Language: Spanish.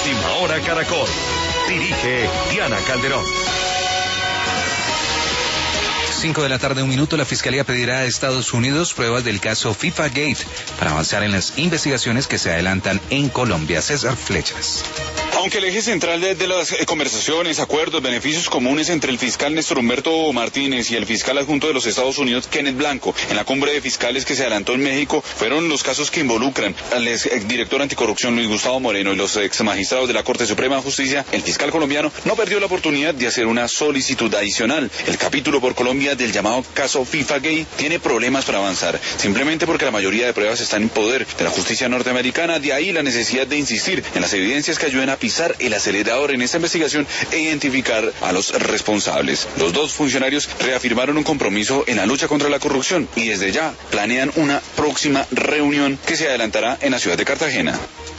Última Hora Caracol. Dirige Diana Calderón. 5 de la tarde, 1 minuto. La Fiscalía pedirá a Estados Unidos pruebas del caso FIFA Gate para avanzar en las investigaciones que se adelantan en Colombia. César Flechas. Aunque el eje central de las conversaciones, acuerdos, beneficios comunes entre el fiscal Néstor Humberto Martínez y el fiscal adjunto de los Estados Unidos, Kenneth Blanco, en la cumbre de fiscales que se adelantó en México, fueron los casos que involucran al exdirector anticorrupción Luis Gustavo Moreno y los exmagistrados de la Corte Suprema de Justicia. El fiscal colombiano no perdió la oportunidad de hacer una solicitud adicional. El capítulo por Colombia del llamado caso FIFA Gate tiene problemas para avanzar, simplemente porque la mayoría de pruebas están en poder de la justicia norteamericana. De ahí la necesidad de insistir en las evidencias que ayuden a pisar el acelerador en esta investigación e identificar a los responsables. Los dos funcionarios reafirmaron un compromiso en la lucha contra la corrupción y desde ya planean una próxima reunión que se adelantará en la ciudad de Cartagena.